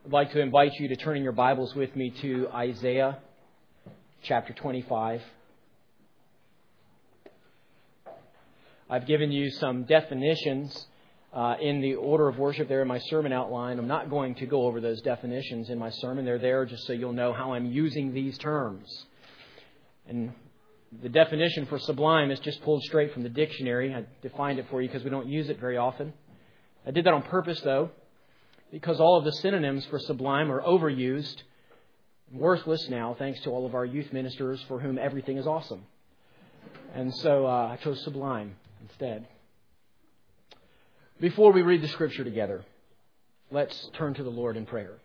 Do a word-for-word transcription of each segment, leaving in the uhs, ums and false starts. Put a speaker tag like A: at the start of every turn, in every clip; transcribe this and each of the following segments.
A: I'd like to invite you to turn in your Bibles with me to Isaiah chapter twenty-five. I've given you some definitions uh, in the order of worship there in my sermon outline. I'm not going to go over those definitions in my sermon. They're there just so you'll know how I'm using these terms. And the definition for sublime is just pulled straight from the dictionary. I defined it for you because we don't use it very often. I did that on purpose, though, because all of the synonyms for sublime are overused and worthless now, thanks to all of our youth ministers for whom everything is awesome. And so uh, I chose sublime instead. Before we read the Scripture together, let's turn to the Lord in prayer.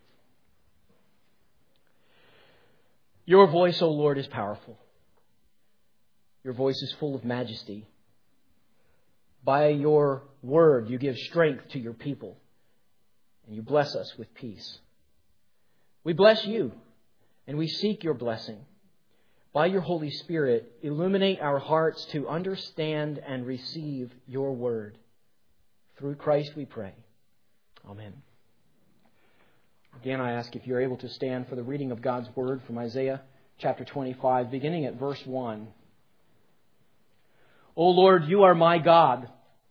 A: Your voice, O Lord, is powerful. Your voice is full of majesty. By your word, you give strength to your people. And you bless us with peace. We bless you, and we seek your blessing. By your Holy Spirit, illuminate our hearts to understand and receive your word. Through Christ we pray. Amen. Again, I ask if you're able to stand for the reading of God's word from Isaiah chapter twenty-five, beginning at verse one. O Lord, you are my God.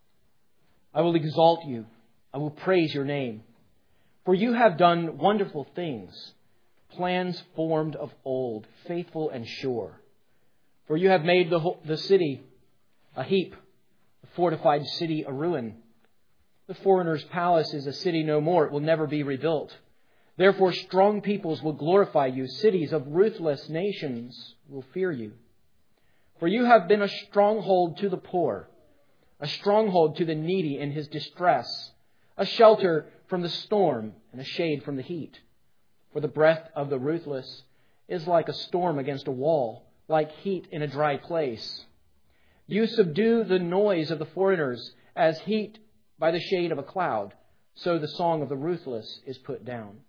A: I will exalt you. I will praise your name. For you have done wonderful things, plans formed of old, faithful and sure. For you have made the, the city a heap, the fortified city a ruin. The foreigner's palace is a city no more. It will never be rebuilt. Therefore strong peoples will glorify you. Cities of ruthless nations will fear you. For you have been a stronghold to the poor, a stronghold to the needy in his distress, a shelter from the storm and a shade from the heat. For the breath of the ruthless is like a storm against a wall, like heat in a dry place. You subdue the noise of the foreigners as heat by the shade of a cloud, so the song of the ruthless is put down.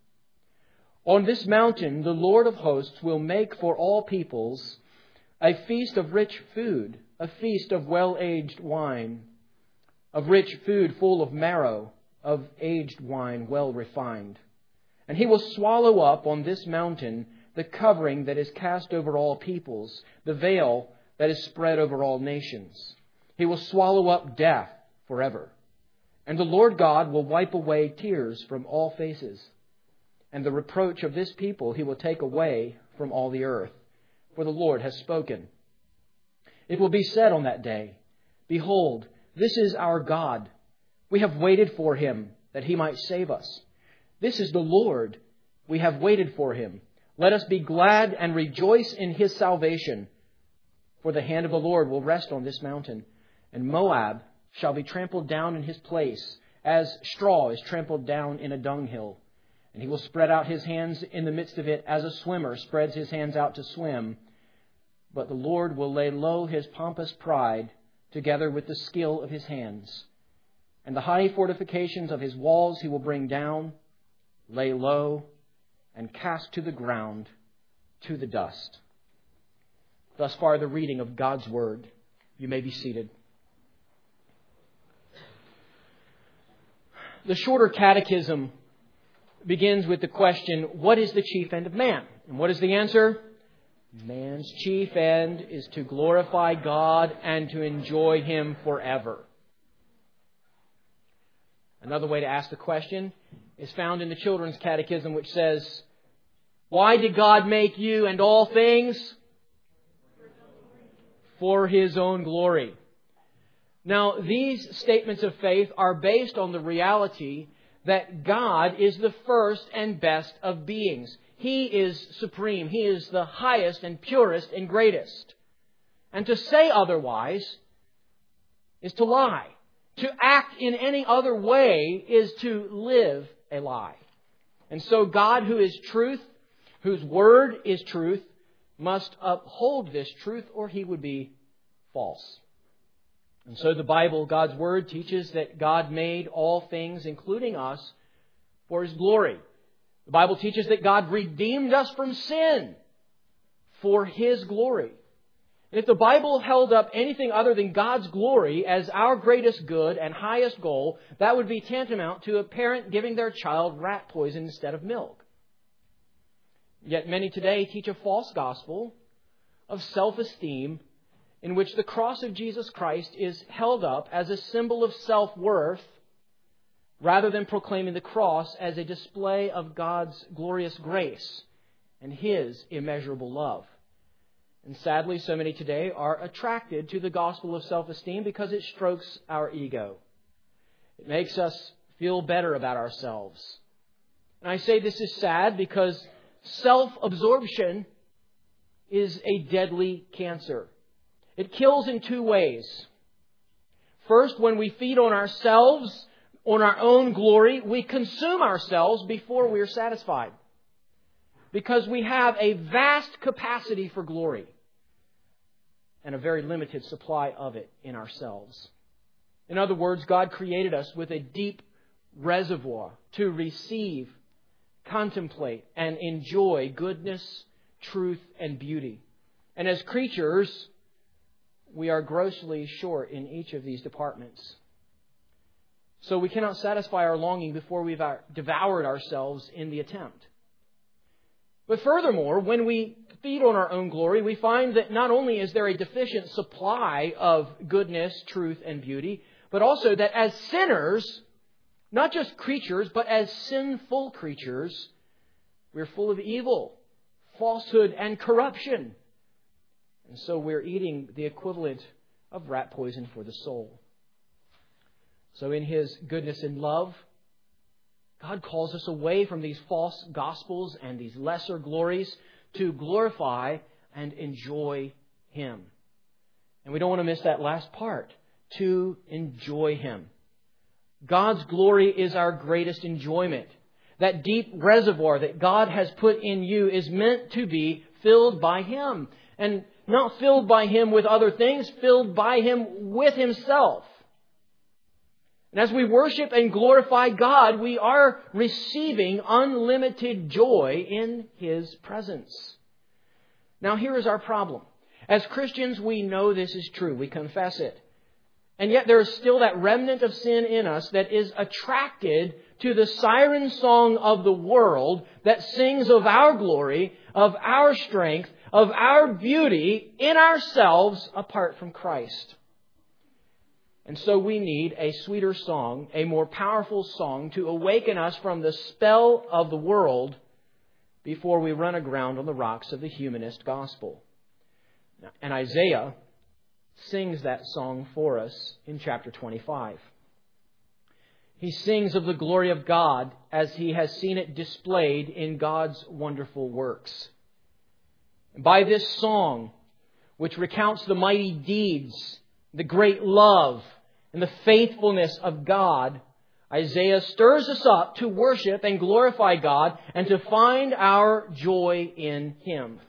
A: On this mountain the Lord of hosts will make for all peoples a feast of rich food, a feast of well-aged wine, of rich food full of marrow, of aged wine well refined. And he will swallow up on this mountain the covering that is cast over all peoples, the veil that is spread over all nations. He will swallow up death forever. And the Lord God will wipe away tears from all faces. And the reproach of this people he will take away from all the earth. For the Lord has spoken. It will be said on that day, Behold, this is our God. We have waited for him that he might save us. This is the Lord. We have waited for him. Let us be glad and rejoice in his salvation. For the hand of the Lord will rest on this mountain, and Moab shall be trampled down in his place, as straw is trampled down in a dunghill. And he will spread out his hands in the midst of it, as a swimmer spreads his hands out to swim. But the Lord will lay low his pompous pride, together with the skill of his hands. And the high fortifications of his walls he will bring down, lay low, and cast to the ground, to the dust. Thus far the reading of God's word. You may be seated. The shorter catechism begins with the question, what is the chief end of man? And what is the answer? Man's chief end is to glorify God and to enjoy him forever. Another way to ask the question is found in the Children's Catechism, which says, why did God make you and all things? For his own glory. Now, these statements of faith are based on the reality that God is the first and best of beings. He is supreme. He is the highest and purest and greatest. And to say otherwise is to lie. To act in any other way is to live a lie. And so God, who is truth, whose word is truth, must uphold this truth or he would be false. And so the Bible, God's word, teaches that God made all things, including us, for his glory. The Bible teaches that God redeemed us from sin for his glory. And if the Bible held up anything other than God's glory as our greatest good and highest goal, that would be tantamount to a parent giving their child rat poison instead of milk. Yet many today teach a false gospel of self-esteem in which the cross of Jesus Christ is held up as a symbol of self-worth rather than proclaiming the cross as a display of God's glorious grace and His immeasurable love. And sadly, so many today are attracted to the gospel of self-esteem because it strokes our ego. It makes us feel better about ourselves. And I say this is sad because self-absorption is a deadly cancer. It kills in two ways. First, when we feed on ourselves, on our own glory, we consume ourselves before we are satisfied. Because we have a vast capacity for glory and a very limited supply of it in ourselves. In other words, God created us with a deep reservoir to receive, contemplate, and enjoy goodness, truth, and beauty. And as creatures, we are grossly short in each of these departments. So we cannot satisfy our longing before we've devoured ourselves in the attempt. But furthermore, when we feed on our own glory, we find that not only is there a deficient supply of goodness, truth, and beauty, but also that as sinners, not just creatures, but as sinful creatures, we're full of evil, falsehood, and corruption. And so we're eating the equivalent of rat poison for the soul. So in His goodness and love, God calls us away from these false gospels and these lesser glories to glorify and enjoy Him. And we don't want to miss that last part, to enjoy Him. God's glory is our greatest enjoyment. That deep reservoir that God has put in you is meant to be filled by Him. And not filled by Him with other things, filled by Him with Himself. And as we worship and glorify God, we are receiving unlimited joy in His presence. Now here is our problem. As Christians, we know this is true. We confess it. And yet there is still that remnant of sin in us that is attracted to the siren song of the world that sings of our glory, of our strength, of our beauty in ourselves apart from Christ. And so we need a sweeter song, a more powerful song to awaken us from the spell of the world before we run aground on the rocks of the humanist gospel. And Isaiah sings that song for us in chapter twenty-five. He sings of the glory of God as he has seen it displayed in God's wonderful works. By this song, which recounts the mighty deeds, the great love, and the faithfulness of God, Isaiah stirs us up to worship and glorify God and to find our joy in Him.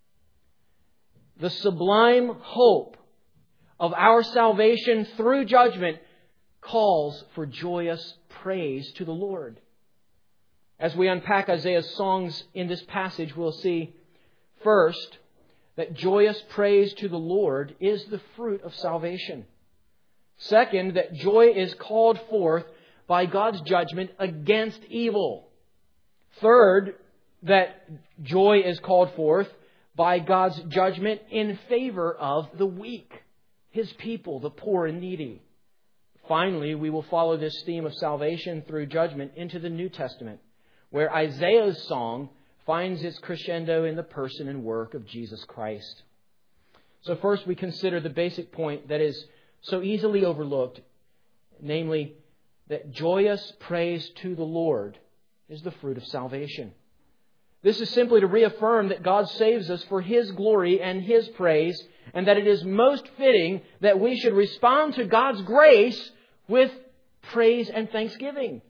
A: The sublime hope of our salvation through judgment calls for joyous praise to the Lord. As we unpack Isaiah's songs in this passage, we'll see, first, that joyous praise to the Lord is the fruit of salvation. Second, that joy is called forth by God's judgment against evil. Third, that joy is called forth by God's judgment in favor of the weak, His people, the poor and needy. Finally, we will follow this theme of salvation through judgment into the New Testament, where Isaiah's song finds its crescendo in the person and work of Jesus Christ. So first we consider the basic point that is so easily overlooked, namely that joyous praise to the Lord is the fruit of salvation. This is simply to reaffirm that God saves us for His glory and His praise, and that it is most fitting that we should respond to God's grace with praise and thanksgiving.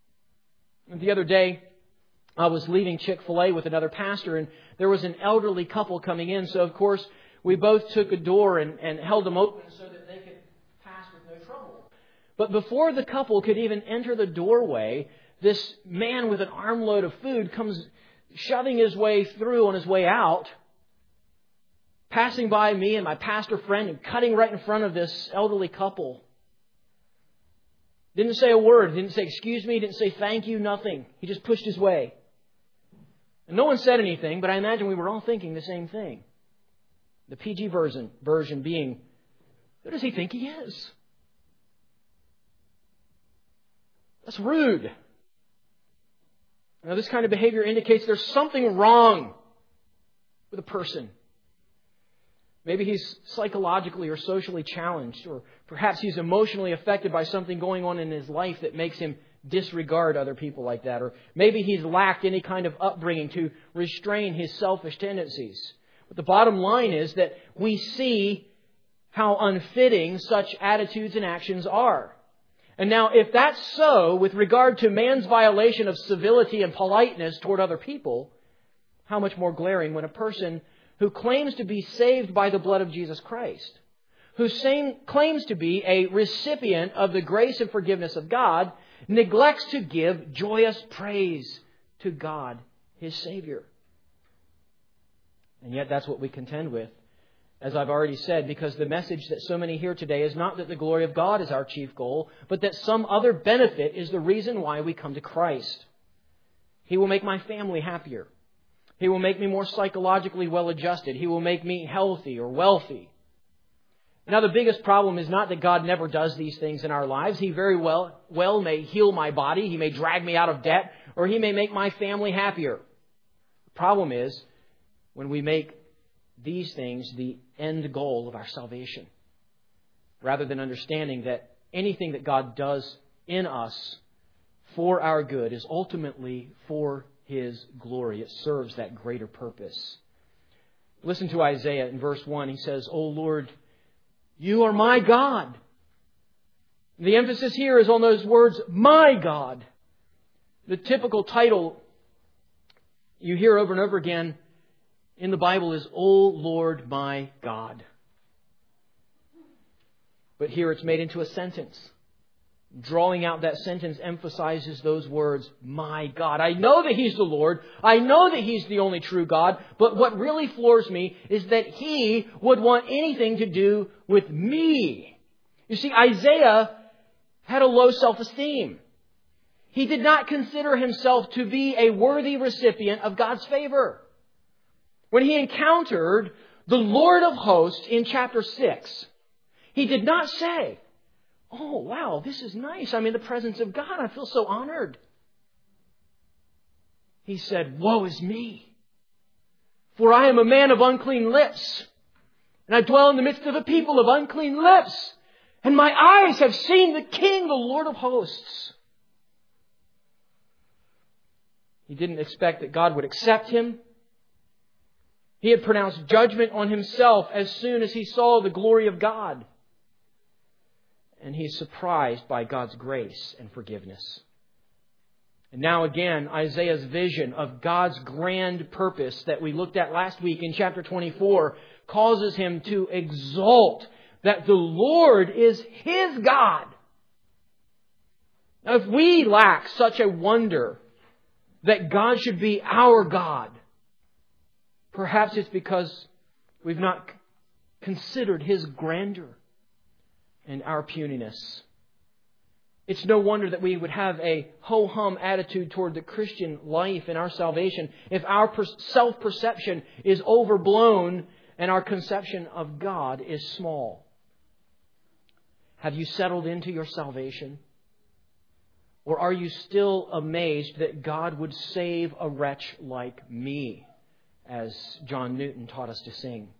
A: The other day, I was leaving Chick-fil-A with another pastor, and there was an elderly couple coming in. So, of course, we both took a door and, and held them open so that they could pass with no trouble. But before the couple could even enter the doorway, this man with an armload of food comes shoving his way through on his way out. passing by me and my pastor friend and cutting right in front of this elderly couple. Didn't say a word. Didn't say excuse me. Didn't say thank you. Nothing. He just pushed his way. And no one said anything, but I imagine we were all thinking the same thing. The P G version, version being, who does he think he is? That's rude. Now, this kind of behavior indicates there's something wrong with a person. Maybe he's psychologically or socially challenged, or perhaps he's emotionally affected by something going on in his life that makes him disregard other people like that. Or maybe he's lacked any kind of upbringing to restrain his selfish tendencies. But the bottom line is that we see how unfitting such attitudes and actions are. And now, if that's so with regard to man's violation of civility and politeness toward other people, how much more glaring when a person who claims to be saved by the blood of Jesus Christ, who same, claims to be a recipient of the grace and forgiveness of God, neglects to give joyous praise to God, His Savior. And yet that's what we contend with, as I've already said, because the message that so many hear today is not that the glory of God is our chief goal, but that some other benefit is the reason why we come to Christ. He will make my family happier. He will make me more psychologically well-adjusted. He will make me healthy or wealthy. Now, the biggest problem is not that God never does these things in our lives. He very well, well may heal my body. He may drag me out of debt, or He may make my family happier. The problem is when we make these things the end goal of our salvation, rather than understanding that anything that God does in us for our good is ultimately for His glory. It serves that greater purpose. Listen to Isaiah in verse one. He says, "O Lord, You are my God." The emphasis here is on those words, my God. The typical title you hear over and over again in the Bible is, "O Lord, my God." But here it's made into a sentence. Drawing out that sentence emphasizes those words, my God. I know that He's the Lord. I know that He's the only true God. But what really floors me is that He would want anything to do with me. You see, Isaiah had a low self-esteem. He did not consider himself to be a worthy recipient of God's favor. When he encountered the Lord of hosts in chapter six, he did not say, "Oh, wow, this is nice. I'm in the presence of God. I feel so honored." He said, "Woe is me, for I am a man of unclean lips, and I dwell in the midst of a people of unclean lips, and my eyes have seen the King, the Lord of hosts." He didn't expect that God would accept him. He had pronounced judgment on himself as soon as he saw the glory of God. And he is surprised by God's grace and forgiveness. And now again, Isaiah's vision of God's grand purpose that we looked at last week in chapter twenty-four causes him to exult that the Lord is his God. Now, if we lack such a wonder that God should be our God, perhaps it's because we've not considered His grandeur and our puniness. It's no wonder that we would have a ho-hum attitude toward the Christian life and our salvation if our self-perception is overblown and our conception of God is small. Have you settled into your salvation? Or are you still amazed that God would save a wretch like me, as John Newton taught us to sing?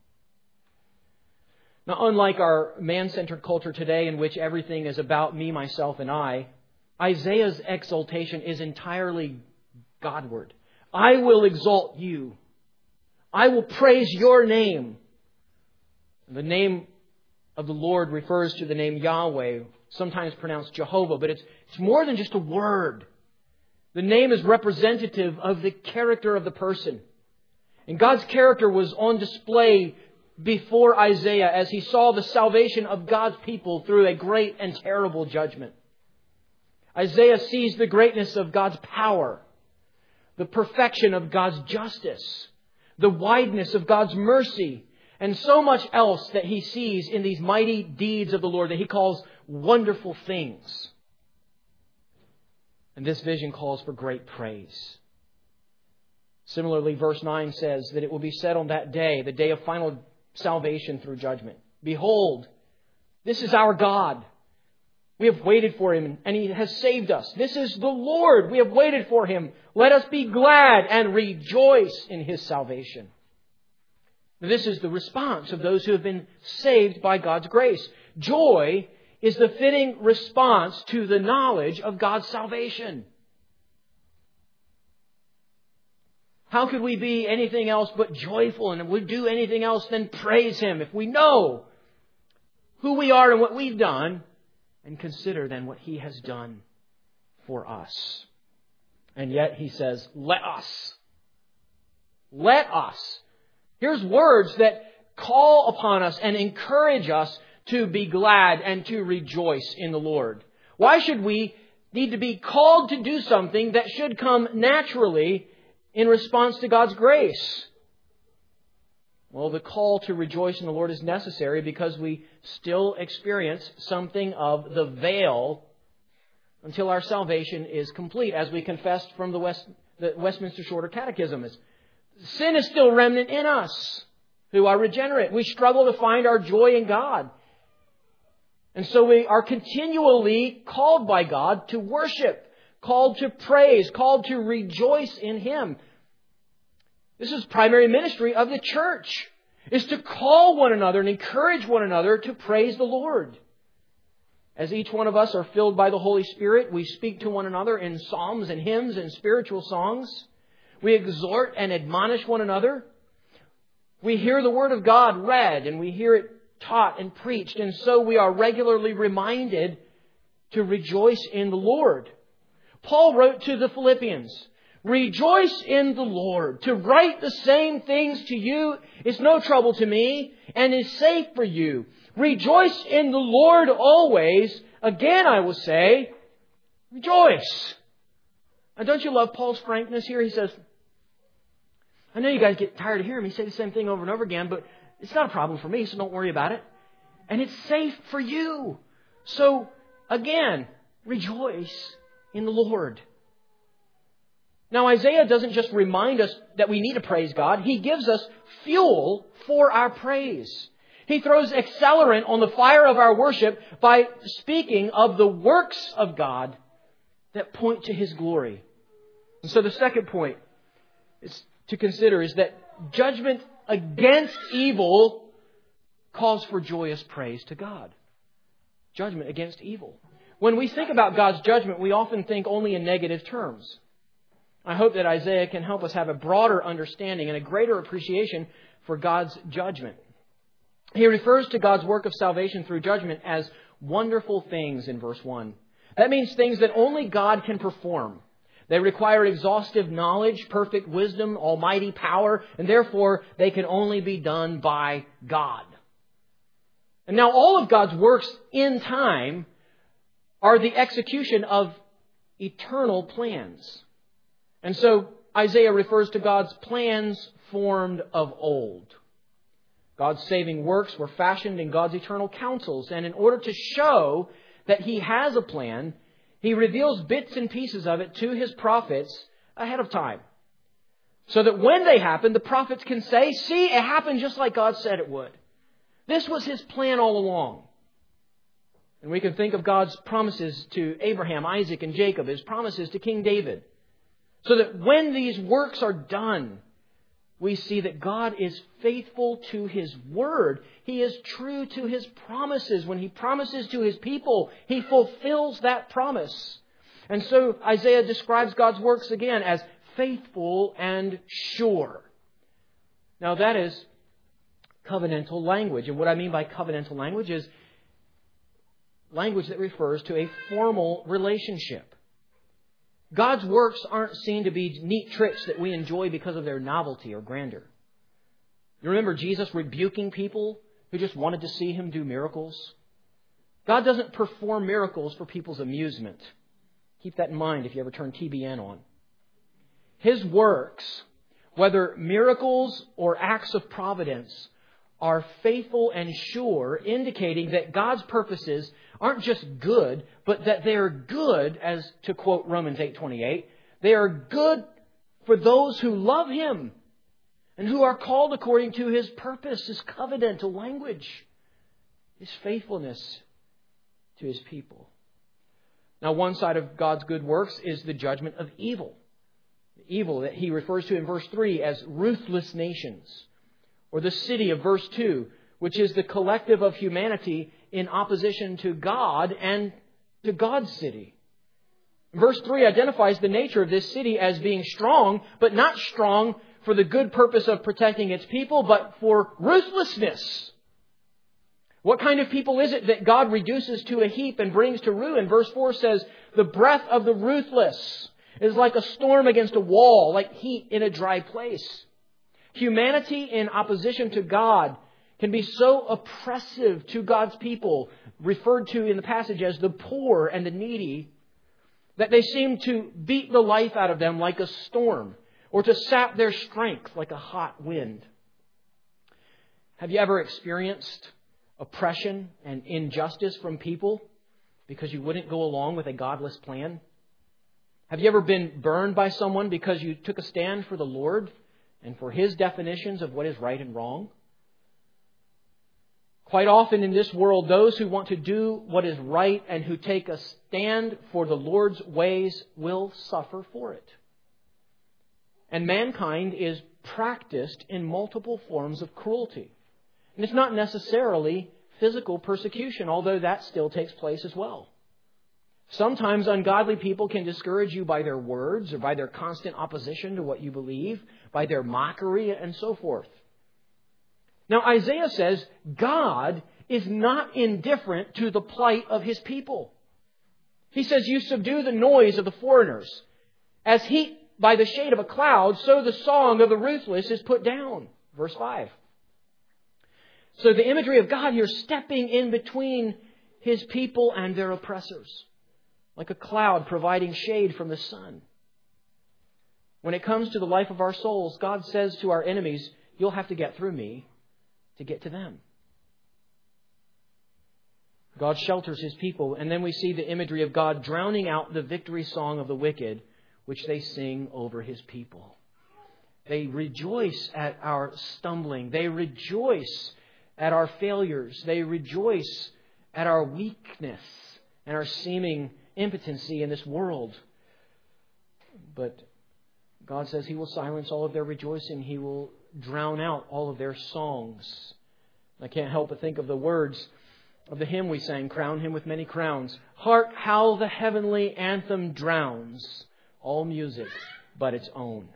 A: Now, unlike our man-centered culture today in which everything is about me, myself, and I, Isaiah's exaltation is entirely Godward. I will exalt you. I will praise your name. The name of the Lord refers to the name Yahweh, sometimes pronounced Jehovah, but it's, it's more than just a word. The name is representative of the character of the person. And God's character was on display before Isaiah as he saw the salvation of God's people through a great and terrible judgment. Isaiah sees the greatness of God's power, the perfection of God's justice, the wideness of God's mercy, and so much else that he sees in these mighty deeds of the Lord that he calls wonderful things. And this vision calls for great praise. Similarly, verse nine says that it will be said on that day, the day of final salvation through judgment, "Behold, this is our God. We have waited for Him and He has saved us. This is the Lord. We have waited for Him. Let us be glad and rejoice in His salvation." This is the response of those who have been saved by God's grace. Joy is the fitting response to the knowledge of God's salvation. How could we be anything else but joyful and would do anything else than praise Him if we know who we are and what we've done, and consider then what He has done for us? And yet He says, let us. Let us. Here's words that call upon us and encourage us to be glad and to rejoice in the Lord. Why should we need to be called to do something that should come naturally in response to God's grace? Well, the call to rejoice in the Lord is necessary because we still experience something of the veil until our salvation is complete, as we confessed from the, West, the Westminster Shorter Catechism. Sin is still remnant in us who are regenerate. We struggle to find our joy in God. And so we are continually called by God to worship, called to praise, called to rejoice in Him. This is primary ministry of the church, is to call one another and encourage one another to praise the Lord. As each one of us are filled by the Holy Spirit, we speak to one another in psalms and hymns and spiritual songs. We exhort and admonish one another. We hear the Word of God read and we hear it taught and preached. And so we are regularly reminded to rejoice in the Lord. Paul wrote to the Philippians, "Rejoice in the Lord." To write the same things to you is no trouble to me and is safe for you. Rejoice in the Lord always. Again, I will say, rejoice. And don't you love Paul's frankness here? He says, I know you guys get tired of hearing me say the same thing over and over again, but it's not a problem for me, so don't worry about it. And it's safe for you. So, again, rejoice in the Lord. Now, Isaiah doesn't just remind us that we need to praise God. He gives us fuel for our praise. He throws accelerant on the fire of our worship by speaking of the works of God that point to His glory. And so the second point is to consider is that judgment against evil calls for joyous praise to God. Judgment against evil. When we think about God's judgment, we often think only in negative terms. I hope that Isaiah can help us have a broader understanding and a greater appreciation for God's judgment. He refers to God's work of salvation through judgment as wonderful things in verse one. That means things that only God can perform. They require exhaustive knowledge, perfect wisdom, almighty power, and therefore they can only be done by God. And now all of God's works in time are the execution of eternal plans. And so Isaiah refers to God's plans formed of old. God's saving works were fashioned in God's eternal counsels. And in order to show that He has a plan, He reveals bits and pieces of it to His prophets ahead of time. So that when they happen, the prophets can say, see, it happened just like God said it would. This was His plan all along. And we can think of God's promises to Abraham, Isaac, and Jacob, His promises to King David. So that when these works are done, we see that God is faithful to His word. He is true to His promises. When He promises to His people, He fulfills that promise. And so Isaiah describes God's works again as faithful and sure. Now that is covenantal language. And what I mean by covenantal language is language that refers to a formal relationship. God's works aren't seen to be neat tricks that we enjoy because of their novelty or grandeur. You remember Jesus rebuking people who just wanted to see Him do miracles? God doesn't perform miracles for people's amusement. Keep that in mind if you ever turn T B N on. His works, whether miracles or acts of providence, are faithful and sure, indicating that God's purposes aren't just good, but that they are good, as to quote Romans eight twenty-eight, they are good for those who love Him and who are called according to His purpose, His covenantal language, His faithfulness to His people. Now, one side of God's good works is the judgment of evil. The evil that He refers to in verse three as ruthless nations. Or the city of verse two, which is the collective of humanity in opposition to God and to God's city. Verse three identifies the nature of this city as being strong, but not strong for the good purpose of protecting its people, but for ruthlessness. What kind of people is it that God reduces to a heap and brings to ruin? Verse four says, the breath of the ruthless is like a storm against a wall, like heat in a dry place. Humanity in opposition to God can be so oppressive to God's people, referred to in the passage as the poor and the needy, that they seem to beat the life out of them like a storm, or to sap their strength like a hot wind. Have you ever experienced oppression and injustice from people because you wouldn't go along with a godless plan? Have you ever been burned by someone because you took a stand for the Lord and for His definitions of what is right and wrong? Quite often in this world, those who want to do what is right and who take a stand for the Lord's ways will suffer for it. And mankind is practiced in multiple forms of cruelty. And it's not necessarily physical persecution, although that still takes place as well. Sometimes ungodly people can discourage you by their words or by their constant opposition to what you believe, by their mockery and so forth. Now Isaiah says God is not indifferent to the plight of His people. He says, you subdue the noise of the foreigners. As heat by the shade of a cloud, so the song of the ruthless is put down. Verse five. So the imagery of God here stepping in between His people and their oppressors, like a cloud providing shade from the sun. When it comes to the life of our souls, God says to our enemies, you'll have to get through me to get to them. God shelters His people, and then we see the imagery of God drowning out the victory song of the wicked, which they sing over His people. They rejoice at our stumbling. They rejoice at our failures. They rejoice at our weakness and our seeming impotency in this world. But God says He will silence all of their rejoicing. He will drown out all of their songs. I can't help but think of the words of the hymn we sang, Crown Him with Many Crowns. Hark how the heavenly anthem drowns all music but its own.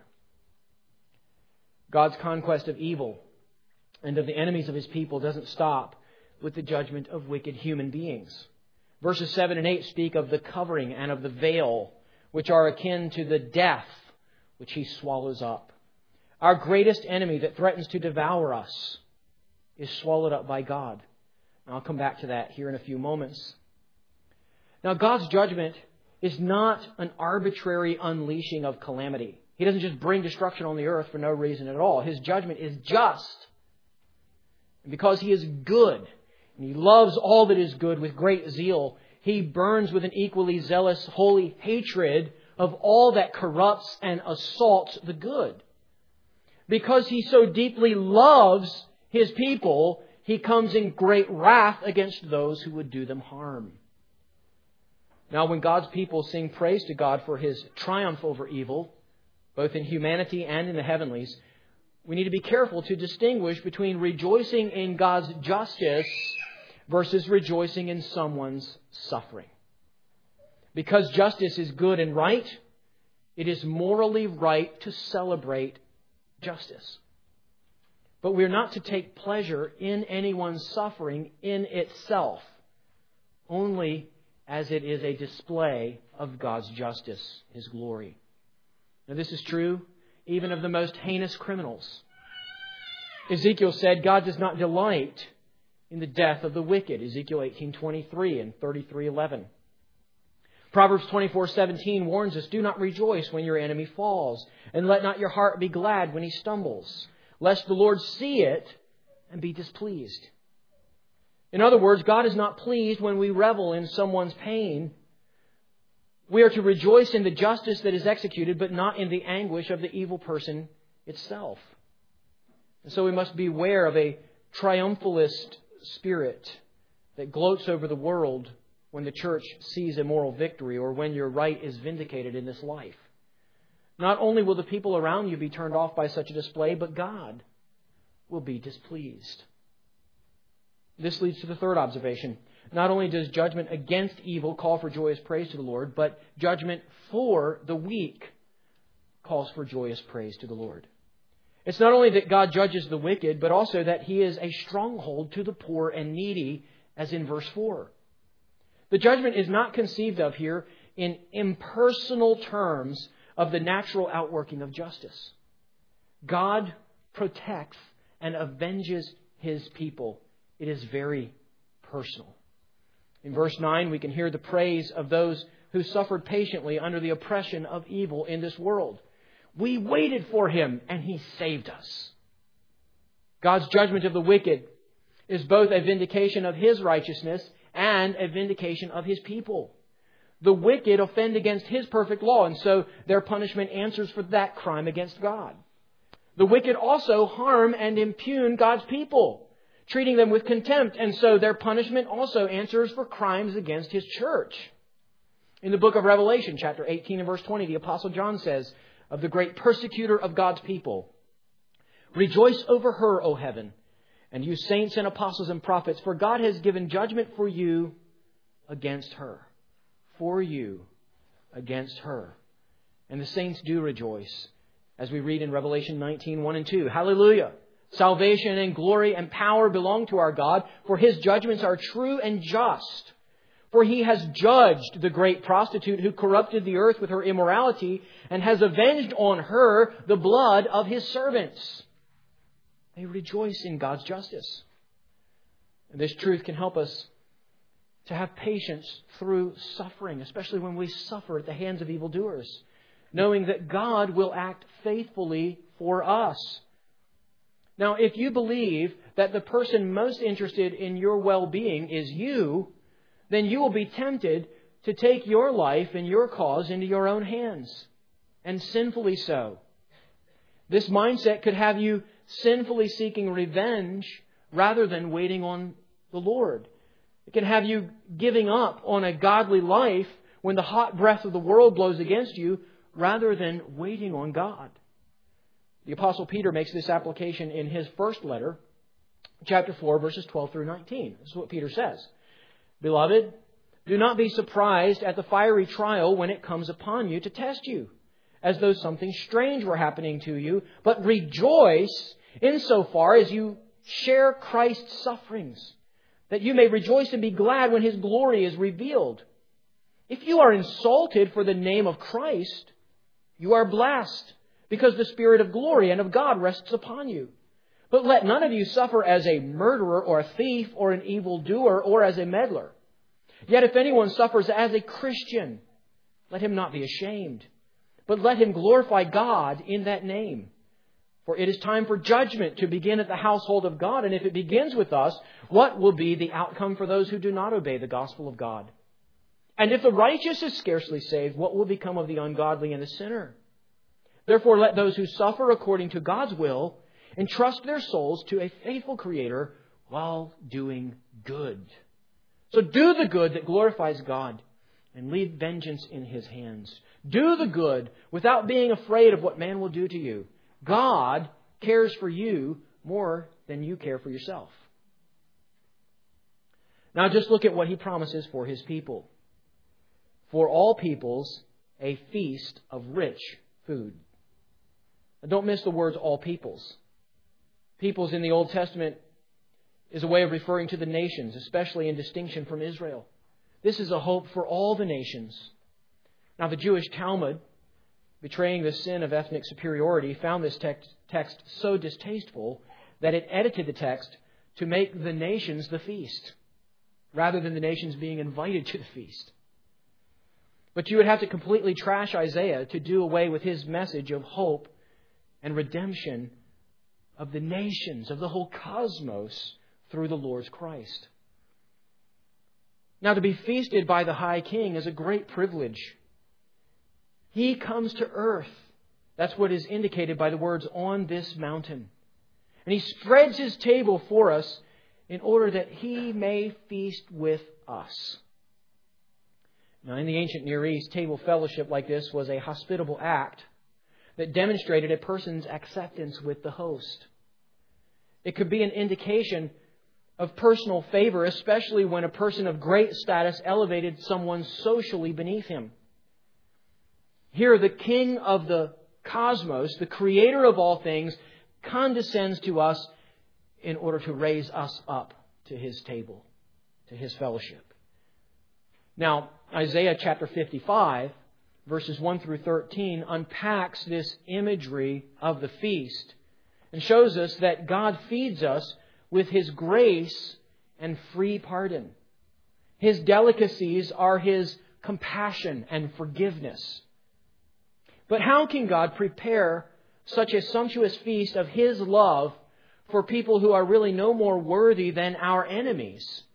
A: God's conquest of evil and of the enemies of His people doesn't stop with the judgment of wicked human beings. Verses seven and eight speak of the covering and of the veil, which are akin to the death which He swallows up. Our greatest enemy that threatens to devour us is swallowed up by God. And I'll come back to that here in a few moments. Now, God's judgment is not an arbitrary unleashing of calamity. He doesn't just bring destruction on the earth for no reason at all. His judgment is just. And because He is good, and He loves all that is good with great zeal, He burns with an equally zealous, holy hatred of all that corrupts and assaults the good. Because He so deeply loves His people, He comes in great wrath against those who would do them harm. Now, when God's people sing praise to God for His triumph over evil, both in humanity and in the heavenlies, we need to be careful to distinguish between rejoicing in God's justice versus rejoicing in someone's suffering. Because justice is good and right, it is morally right to celebrate justice. But we're not to take pleasure in anyone's suffering in itself, only as it is a display of God's justice, His glory. Now, this is true even of the most heinous criminals. Ezekiel said God does not delight in the death of the wicked. Ezekiel eighteen twenty-three and thirty-three eleven. Proverbs twenty-four seventeen warns us, do not rejoice when your enemy falls, and let not your heart be glad when he stumbles, lest the Lord see it and be displeased. In other words, God is not pleased when we revel in someone's pain. We are to rejoice in the justice that is executed, but not in the anguish of the evil person itself. And so we must beware of a triumphalist spirit that gloats over the world when the church sees a moral victory or when your right is vindicated in this life. Not only will the people around you be turned off by such a display, but God will be displeased. This leads to the third observation. Not only does judgment against evil call for joyous praise to the Lord, but judgment for the weak calls for joyous praise to the Lord. It's not only that God judges the wicked, but also that He is a stronghold to the poor and needy, as in verse four. The judgment is not conceived of here in impersonal terms of the natural outworking of justice. God protects and avenges His people. It is very personal. In verse nine, we can hear the praise of those who suffered patiently under the oppression of evil in this world. We waited for Him and He saved us. God's judgment of the wicked is both a vindication of His righteousness and a vindication of His people. The wicked offend against His perfect law, and so their punishment answers for that crime against God. The wicked also harm and impugn God's people, treating them with contempt, and so their punishment also answers for crimes against His church. In the book of Revelation, chapter eighteen and verse twenty, the Apostle John says of the great persecutor of God's people, "Rejoice over her, O heaven, and you saints and apostles and prophets, for God has given judgment for you against her." For you against her. And the saints do rejoice, as we read in Revelation nineteen, one and two. Hallelujah! Salvation and glory and power belong to our God, for His judgments are true and just. For He has judged the great prostitute who corrupted the earth with her immorality and has avenged on her the blood of His servants. They rejoice in God's justice. And this truth can help us to have patience through suffering, especially when we suffer at the hands of evildoers, knowing that God will act faithfully for us. Now, if you believe that the person most interested in your well-being is you, then you will be tempted to take your life and your cause into your own hands, and sinfully so. This mindset could have you sinfully seeking revenge rather than waiting on the Lord. It can have you giving up on a godly life when the hot breath of the world blows against you rather than waiting on God. The Apostle Peter makes this application in his first letter, chapter four, verses twelve through nineteen. This is what Peter says. "Beloved, do not be surprised at the fiery trial when it comes upon you to test you, as though something strange were happening to you, but rejoice insofar as you share Christ's sufferings, that you may rejoice and be glad when His glory is revealed. If you are insulted for the name of Christ, you are blessed, because the Spirit of glory and of God rests upon you. But let none of you suffer as a murderer or a thief or an evildoer or as a meddler. Yet if anyone suffers as a Christian, let him not be ashamed, but let him glorify God in that name. For it is time for judgment to begin at the household of God. And if it begins with us, what will be the outcome for those who do not obey the gospel of God? And if the righteous is scarcely saved, what will become of the ungodly and the sinner? Therefore, let those who suffer according to God's will entrust their souls to a faithful Creator while doing good. So do the good that glorifies God and leave vengeance in His hands. Do the good without being afraid of what man will do to you. God cares for you more than you care for yourself. Now just look at what He promises for His people. For all peoples, a feast of rich food. Now don't miss the words all peoples. Peoples in the Old Testament is a way of referring to the nations, especially in distinction from Israel. This is a hope for all the nations. Now the Jewish Talmud, betraying the sin of ethnic superiority, found this text, text so distasteful that it edited the text to make the nations the feast, rather than the nations being invited to the feast. But you would have to completely trash Isaiah to do away with his message of hope and redemption of the nations, of the whole cosmos through the Lord's Christ. Now, to be feasted by the High King is a great privilege. He comes to earth. That's what is indicated by the words, on this mountain. And He spreads His table for us in order that He may feast with us. Now, in the ancient Near East, table fellowship like this was a hospitable act that demonstrated a person's acceptance with the host. It could be an indication of personal favor, especially when a person of great status elevated someone socially beneath him. Here, the King of the cosmos, the Creator of all things, condescends to us in order to raise us up to His table, to His fellowship. Now, Isaiah chapter fifty-five, verses one through thirteen, unpacks this imagery of the feast and shows us that God feeds us with His grace and free pardon. His delicacies are His compassion and forgiveness. But how can God prepare such a sumptuous feast of His love for people who are really no more worthy than our enemies?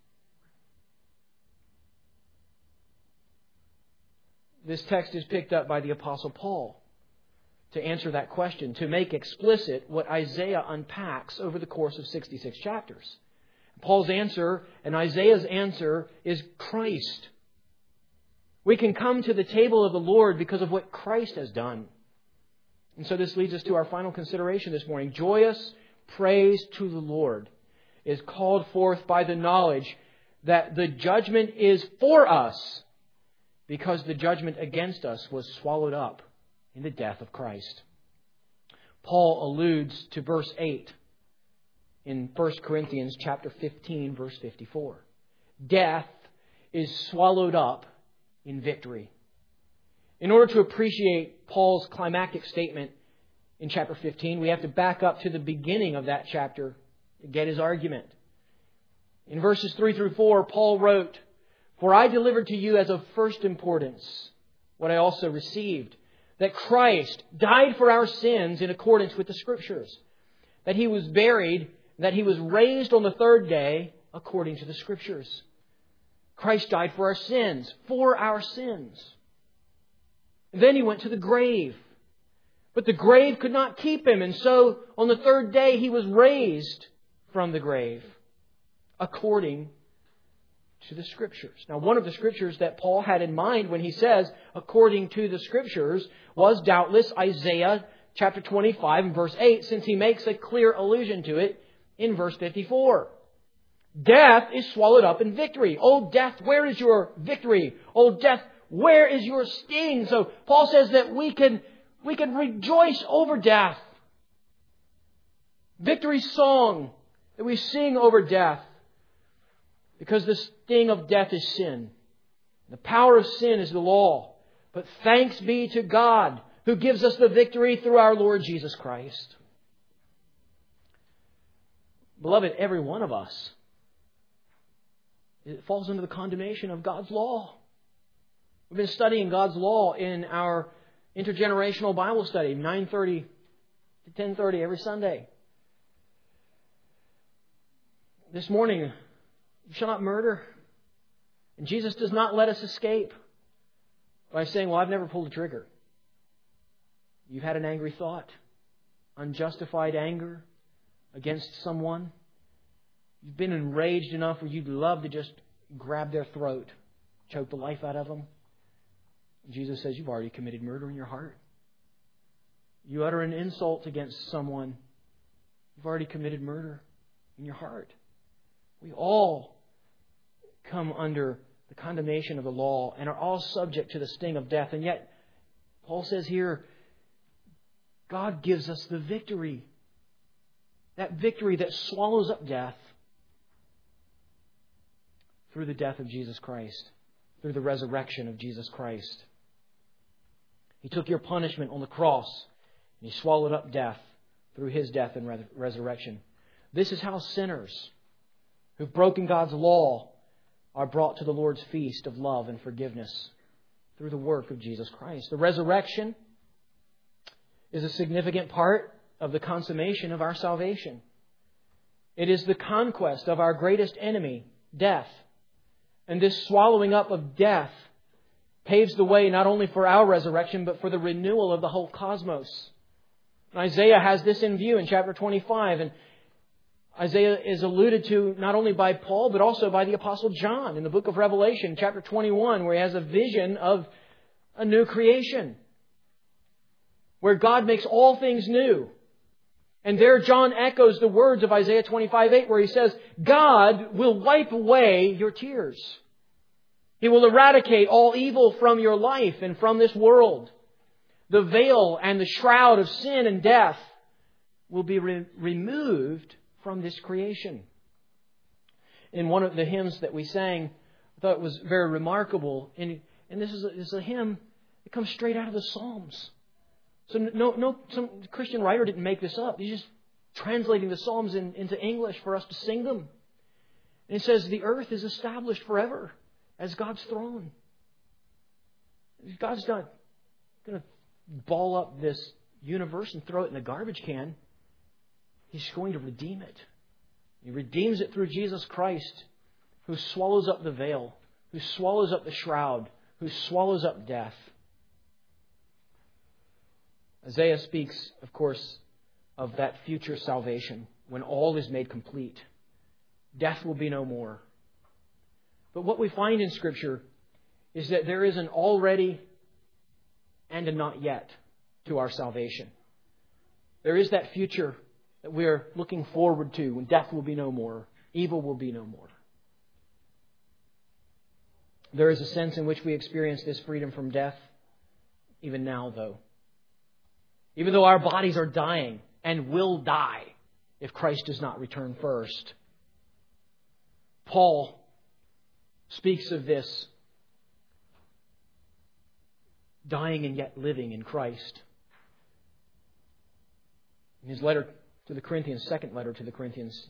A: This text is picked up by the Apostle Paul to answer that question, to make explicit what Isaiah unpacks over the course of sixty-six chapters. Paul's answer and Isaiah's answer is Christ. We can come to the table of the Lord because of what Christ has done. And so this leads us to our final consideration this morning. Joyous praise to the Lord is called forth by the knowledge that the judgment is for us, because the judgment against us was swallowed up in the death of Christ. Paul alludes to verse eight in First Corinthians chapter fifteen, verse fifty-four. Death is swallowed up in victory. In order to appreciate Paul's climactic statement in chapter fifteen, we have to back up to the beginning of that chapter to get his argument. In verses three through four, Paul wrote, "For I delivered to you as of first importance what I also received, that Christ died for our sins in accordance with the Scriptures, that He was buried, that He was raised on the third day according to the Scriptures." Christ died for our sins, for our sins. And then He went to the grave. But the grave could not keep Him, and so on the third day He was raised from the grave according to the Scriptures. Now, one of the Scriptures that Paul had in mind when he says, according to the Scriptures, was doubtless Isaiah chapter twenty-five and verse eight, since he makes a clear allusion to it in verse fifty-four. Death is swallowed up in victory. O death, where is your victory? O death, where is your sting? So Paul says that we can, we can rejoice over death. Victory song that we sing over death. Because the sting of death is sin. The power of sin is the law. But thanks be to God who gives us the victory through our Lord Jesus Christ. Beloved, every one of us, it falls under the condemnation of God's law. We've been studying God's law in our intergenerational Bible study, nine thirty to ten thirty every Sunday. This morning, you shall not murder. And Jesus does not let us escape by saying, well, I've never pulled a trigger. You've had an angry thought, unjustified anger against someone. You've been enraged enough where you'd love to just grab their throat, choke the life out of them. Jesus says you've already committed murder in your heart. You utter an insult against someone, you've already committed murder in your heart. We all come under the condemnation of the law and are all subject to the sting of death. And yet, Paul says here, God gives us the victory. That victory that swallows up death through the death of Jesus Christ, through the resurrection of Jesus Christ. He took your punishment on the cross and He swallowed up death through His death and re- resurrection. This is how sinners who've broken God's law are brought to the Lord's feast of love and forgiveness through the work of Jesus Christ. The resurrection is a significant part of the consummation of our salvation. It is the conquest of our greatest enemy, death. And this swallowing up of death paves the way not only for our resurrection, but for the renewal of the whole cosmos. And Isaiah has this in view in chapter twenty-five. And Isaiah is alluded to not only by Paul, but also by the Apostle John in the book of Revelation, chapter twenty-one, where he has a vision of a new creation, where God makes all things new. And there John echoes the words of Isaiah twenty-five eight, where he says, God will wipe away your tears. He will eradicate all evil from your life and from this world. The veil and the shroud of sin and death will be re- removed from this creation. In one of the hymns that we sang, I thought it was very remarkable. And, and this is a, this is a hymn that comes straight out of the Psalms. So no, no, some Christian writer didn't make this up. He's just translating the Psalms in, into English for us to sing them. And it says, the earth is established forever as God's throne. God's not going to ball up this universe and throw it in the garbage can. He's going to redeem it. He redeems it through Jesus Christ, who swallows up the veil, who swallows up the shroud, who swallows up death. Isaiah speaks, of course, of that future salvation when all is made complete. Death will be no more. But what we find in Scripture is that there is an already and a not yet to our salvation. There is that future that we are looking forward to when death will be no more, evil will be no more. There is a sense in which we experience this freedom from death, even now, though. Even though our bodies are dying and will die if Christ does not return first. Paul speaks of this dying and yet living in Christ. In his letter to the Corinthians, second letter to the Corinthians,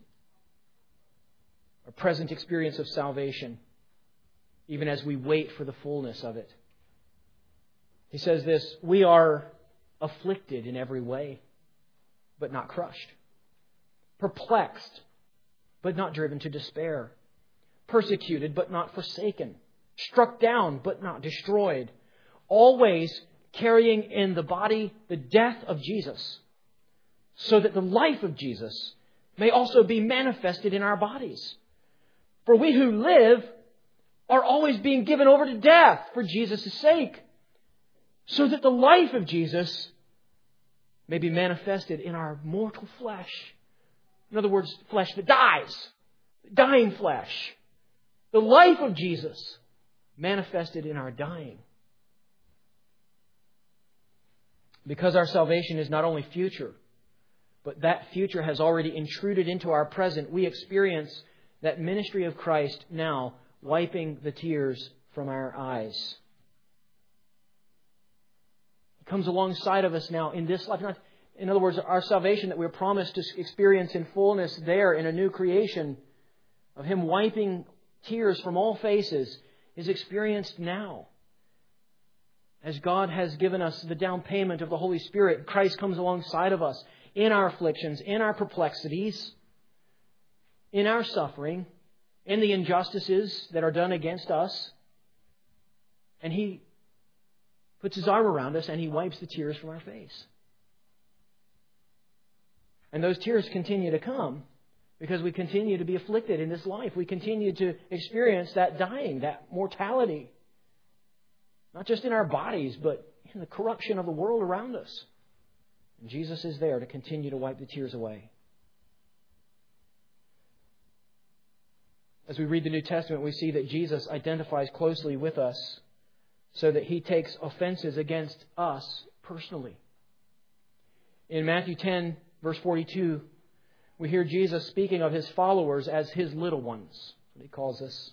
A: a present experience of salvation, even as we wait for the fullness of it. He says this, we are afflicted in every way, but not crushed. Perplexed, but not driven to despair. Persecuted, but not forsaken. Struck down, but not destroyed. Always carrying in the body the death of Jesus, so that the life of Jesus may also be manifested in our bodies. For we who live are always being given over to death for Jesus' sake, so that the life of Jesus may be manifested in our mortal flesh. In other words, flesh that dies, dying flesh. The life of Jesus manifested in our dying. Because our salvation is not only future, but that future has already intruded into our present, we experience that ministry of Christ now wiping the tears from our eyes. He comes alongside of us now in this life. In other words, our salvation that we're promised to experience in fullness there in a new creation, of Him wiping tears from all faces, is experienced now. As God has given us the down payment of the Holy Spirit, Christ comes alongside of us in our afflictions, in our perplexities, in our suffering, in the injustices that are done against us. And He puts His arm around us and He wipes the tears from our face. And those tears continue to come because we continue to be afflicted in this life. We continue to experience that dying, that mortality. Not just in our bodies, but in the corruption of the world around us. And Jesus is there to continue to wipe the tears away. As we read the New Testament, we see that Jesus identifies closely with us so that He takes offenses against us personally. In Matthew ten, verse forty-two, we hear Jesus speaking of His followers as His little ones. That's what He calls us.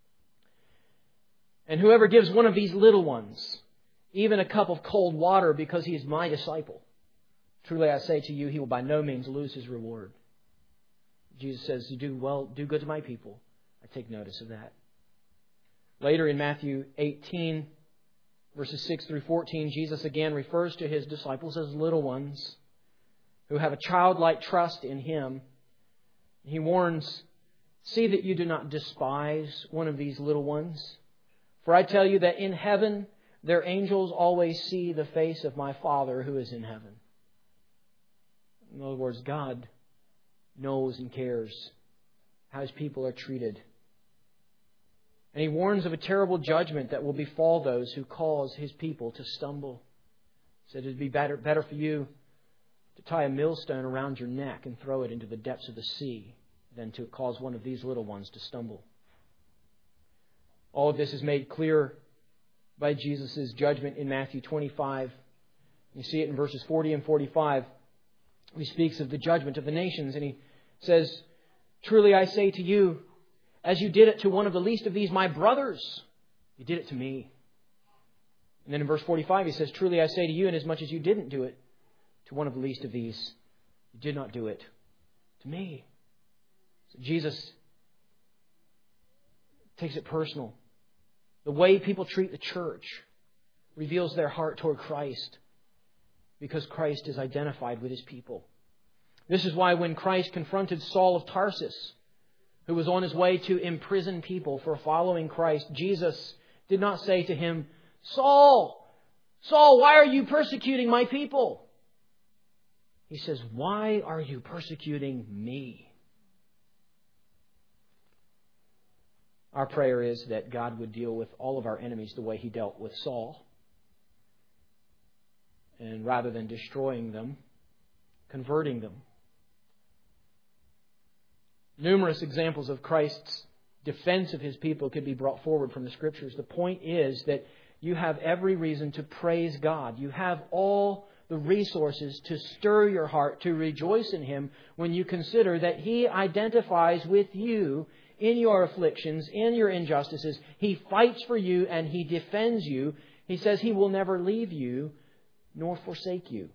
A: And whoever gives one of these little ones even a cup of cold water because he is my disciple, truly I say to you, he will by no means lose his reward. Jesus says, you do well, do good to my people. I take notice of that. Later in Matthew eighteen, verses six through fourteen, Jesus again refers to His disciples as little ones. who have a childlike trust in Him. He warns, "See that you do not despise one of these little ones. For I tell you that in heaven their angels always see the face of my Father who is in heaven." In other words, God knows and cares how His people are treated. And He warns of a terrible judgment that will befall those who cause His people to stumble. He said it would be better, better for you to tie a millstone around your neck and throw it into the depths of the sea than to cause one of these little ones to stumble. All of this is made clear by Jesus' judgment in Matthew twenty-five. You see it in verses forty and forty-five. He speaks of the judgment of the nations, and He says, "Truly I say to you, as you did it to one of the least of these, my brothers, you did it to me." And then in verse forty-five He says, "Truly I say to you, inasmuch as you didn't do it to one of the least of these, you did not do it to me." So Jesus takes it personal. The way people treat the church reveals their heart toward Christ, because Christ is identified with His people. This is why when Christ confronted Saul of Tarsus, who was on his way to imprison people for following Christ, Jesus did not say to him, "Saul, Saul, why are you persecuting my people?" He says, "Why are you persecuting me?" Our prayer is that God would deal with all of our enemies the way He dealt with Saul. And rather than destroying them, converting them. Numerous examples of Christ's defense of His people could be brought forward from the Scriptures. The point is that you have every reason to praise God. You have all the resources to stir your heart, to rejoice in Him when you consider that He identifies with you in your afflictions, in your injustices. He fights for you and He defends you. He says He will never leave you nor forsake you.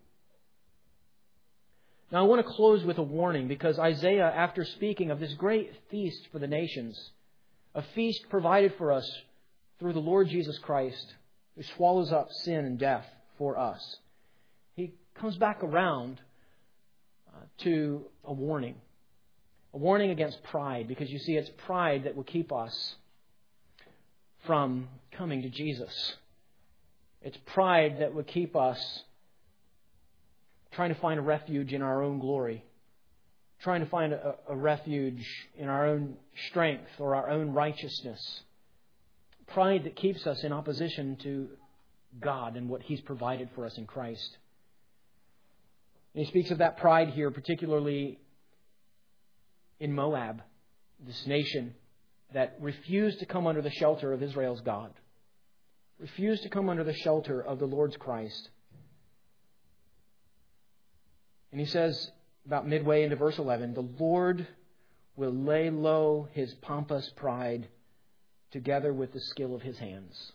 A: Now I want to close with a warning, because Isaiah, after speaking of this great feast for the nations, a feast provided for us through the Lord Jesus Christ, who swallows up sin and death for us, he comes back around uh, to a warning. A warning against pride, because you see, it's pride that will keep us from coming to Jesus. It's pride that would keep us trying to find a refuge in our own glory, trying to find a, a refuge in our own strength or our own righteousness. Pride that keeps us in opposition to God and what He's provided for us in Christ. And he speaks of that pride here, particularly in Moab, this nation that refused to come under the shelter of Israel's God, refused to come under the shelter of the Lord's Christ. And he says, about midway into verse eleven, "The Lord will lay low His pompous pride together with the skill of His hands."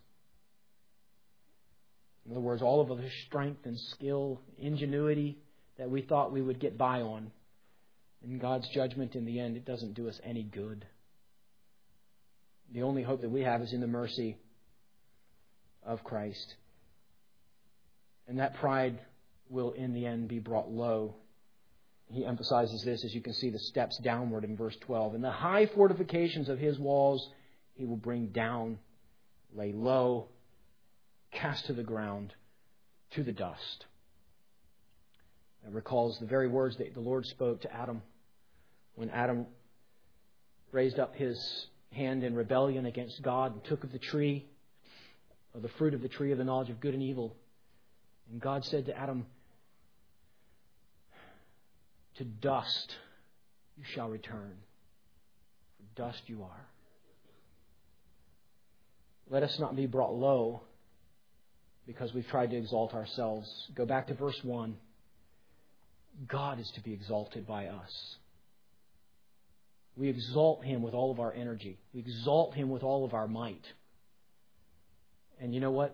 A: In other words, all of the strength and skill, ingenuity that we thought we would get by on, in God's judgment in the end, it doesn't do us any good. The only hope that we have is in the mercy of Christ. And that pride will in the end be brought low. He emphasizes this, as you can see, the steps downward in verse twelve. "And the high fortifications of His walls He will bring down, lay low, cast to the ground, to the dust." It recalls the very words that the Lord spoke to Adam when Adam raised up his hand in rebellion against God and took of the tree, of the fruit of the tree of the knowledge of good and evil. And God said to Adam, "To dust you shall return, for dust you are." Let us not be brought low because we've tried to exalt ourselves. Go back to verse one. God is to be exalted by us. We exalt Him with all of our energy. We exalt Him with all of our might. And you know what?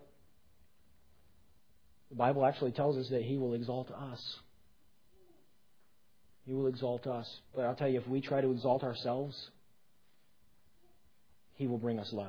A: The Bible actually tells us that He will exalt us. He will exalt us. But I'll tell you, if we try to exalt ourselves, He will bring us low.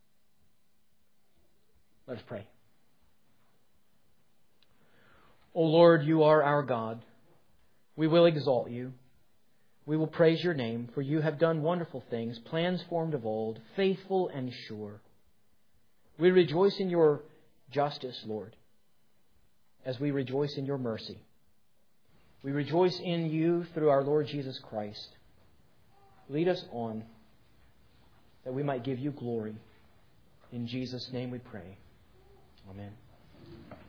A: Let us pray. O Lord, You are our God. We will exalt you. We will praise your name, for you have done wonderful things, plans formed of old, faithful and sure. We rejoice in your justice, Lord, as we rejoice in your mercy. We rejoice in you through our Lord Jesus Christ. Lead us on, that we might give you glory. In Jesus' name we pray. Amen.